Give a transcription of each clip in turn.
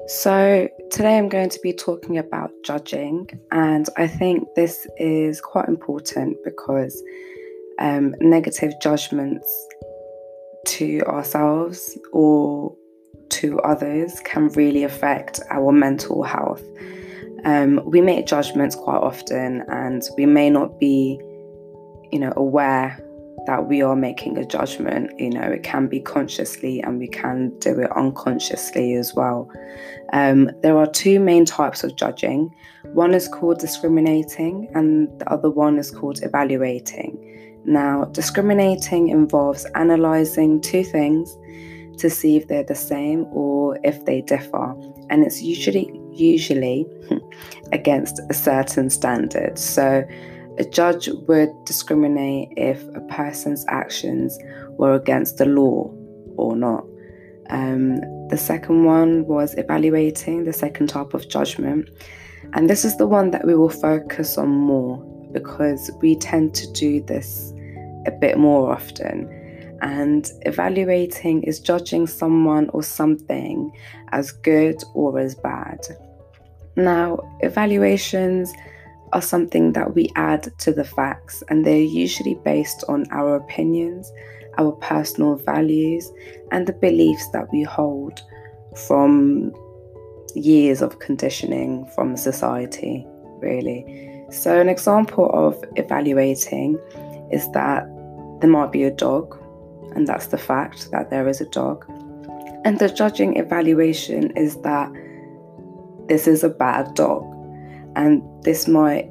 So, today I'm going to be talking about judging, and I think this is quite important because negative judgments to ourselves or to others can really affect our mental health. We make judgments quite often, and we may not be, aware that we are making a judgment. It can be consciously, and we can do it unconsciously as well. There are two main types of judging. One is called discriminating, and the other one is called evaluating. Now, discriminating involves analysing two things to see if they're the same or if they differ, and it's usually against a certain standard. So, a judge would discriminate if a person's actions were against the law or not. The second one was evaluating, the second type of judgment. And this is the one that we will focus on more because we tend to do this a bit more often. And evaluating is judging someone or something as good or as bad. Now, evaluations are something that we add to the facts, and they're usually based on our opinions, our personal values, and the beliefs that we hold from years of conditioning from society, really. So an example of evaluating is that there might be a dog, and that's the fact that there is a dog. And the judging evaluation is that this is a bad dog. And this might,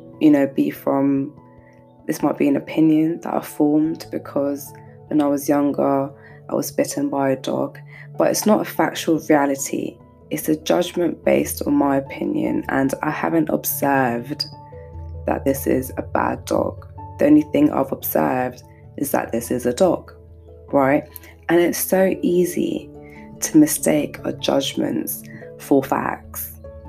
this might be an opinion that I formed because when I was younger, I was bitten by a dog. But it's not a factual reality. It's a judgment based on my opinion, and I haven't observed that this is a bad dog. The only thing I've observed is that this is a dog, right? And it's so easy to mistake our judgments for facts.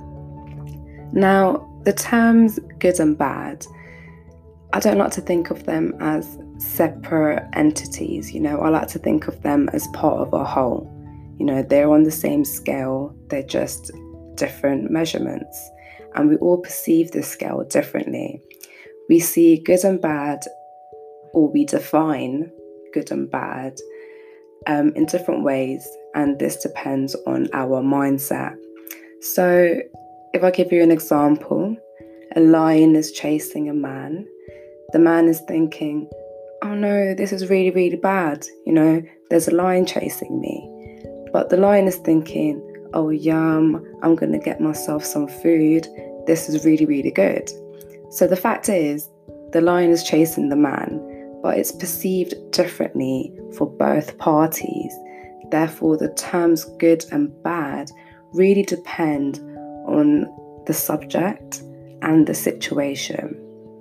Now, the terms good and bad, I don't like to think of them as separate entities. I like to think of them as part of a whole. They're on the same scale, they're just different measurements. And we all perceive this scale differently. We see good and bad, or we define good and bad in different ways. And this depends on our mindset. So, if I give you an example, a lion is chasing a man. The man is thinking, oh no, this is really, really bad. There's a lion chasing me. But the lion is thinking, oh yum, I'm going to get myself some food. This is really, really good. So the fact is, the lion is chasing the man, but it's perceived differently for both parties. Therefore, the terms good and bad really depend on the subject and the situation.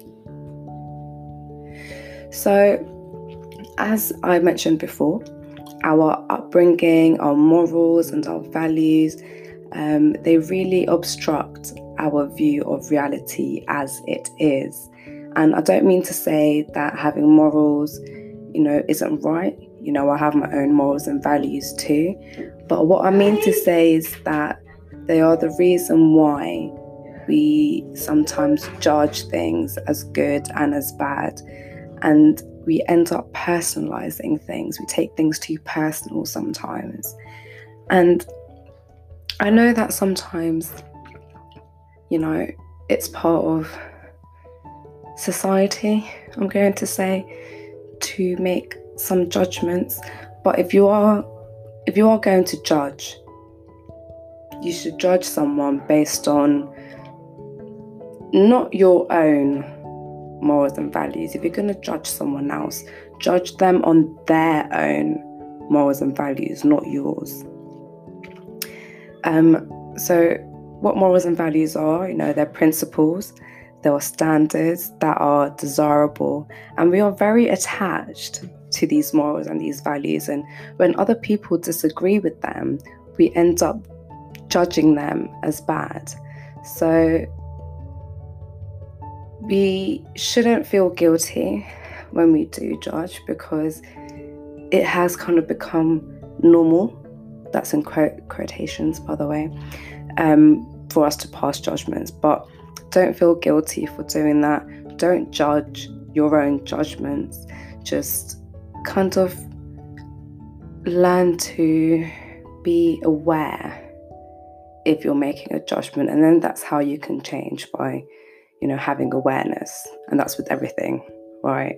So, as I mentioned before, our upbringing, our morals and our values, they really obstruct our view of reality as it is. And I don't mean to say that having morals, isn't right. I have my own morals and values too. But what I mean to say is that they are the reason why we sometimes judge things as good and as bad. And we end up personalizing things. We take things too personal sometimes. And I know that sometimes, it's part of society, I'm going to say, to make some judgments. But if you are going to judge, you should judge someone based on not your own morals and values. If you're going to judge someone else, judge them on their own morals and values, not yours. So what morals and values are, they're principles, there are standards that are desirable, and we are very attached to these morals and these values. And when other people disagree with them, we end up judging them as bad. So we shouldn't feel guilty when we do judge, because it has kind of become normal that's in quotations, by the way, for us to pass judgments. But don't feel guilty for doing that. Don't judge your own judgments. Just kind of learn to be aware if you're making a judgment, and then that's how you can change, by having awareness. And that's with everything, right?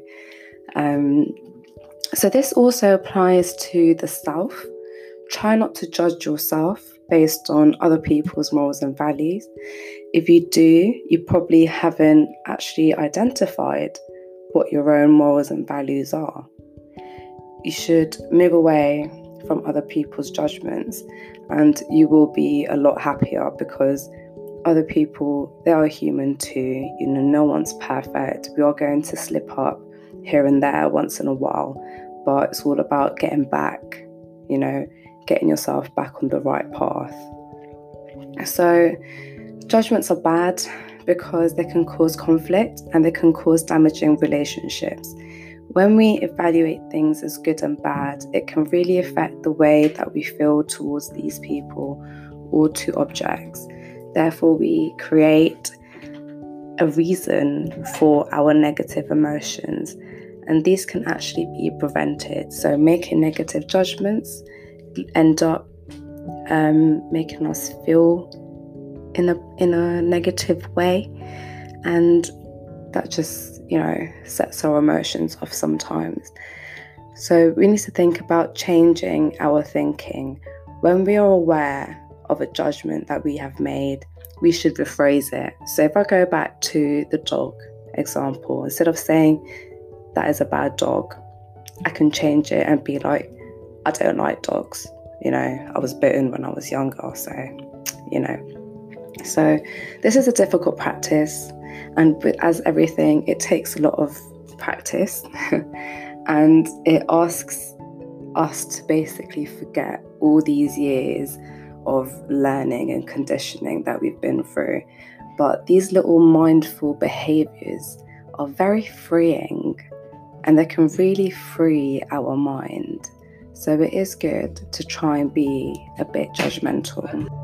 So this also applies to the self. Try not to judge yourself based on other people's morals and values. If you do, you probably haven't actually identified what your own morals and values are. You should move away from other people's judgments, and you will be a lot happier, because other people, they are human too. No one's perfect. We are going to slip up here and there once in a while, but it's all about getting back, getting yourself back on the right path. So judgments are bad because they can cause conflict and they can cause damaging relationships. When we evaluate things as good and bad, it can really affect the way that we feel towards these people or to objects. Therefore, we create a reason for our negative emotions, and these can actually be prevented. So making negative judgments end up making us feel in a negative way, and that just sets our emotions off sometimes. So we need to think about changing our thinking. When we are aware of a judgment that we have made, we should rephrase it. So if I go back to the dog example, instead of saying that is a bad dog, I can change it and be like, I don't like dogs. I was bitten when I was younger, so So this is a difficult practice, and as everything, it takes a lot of practice and it asks us to basically forget all these years of learning and conditioning that we've been through. But these little mindful behaviors are very freeing, and they can really free our mind. So it is good to try and be a bit judgmental.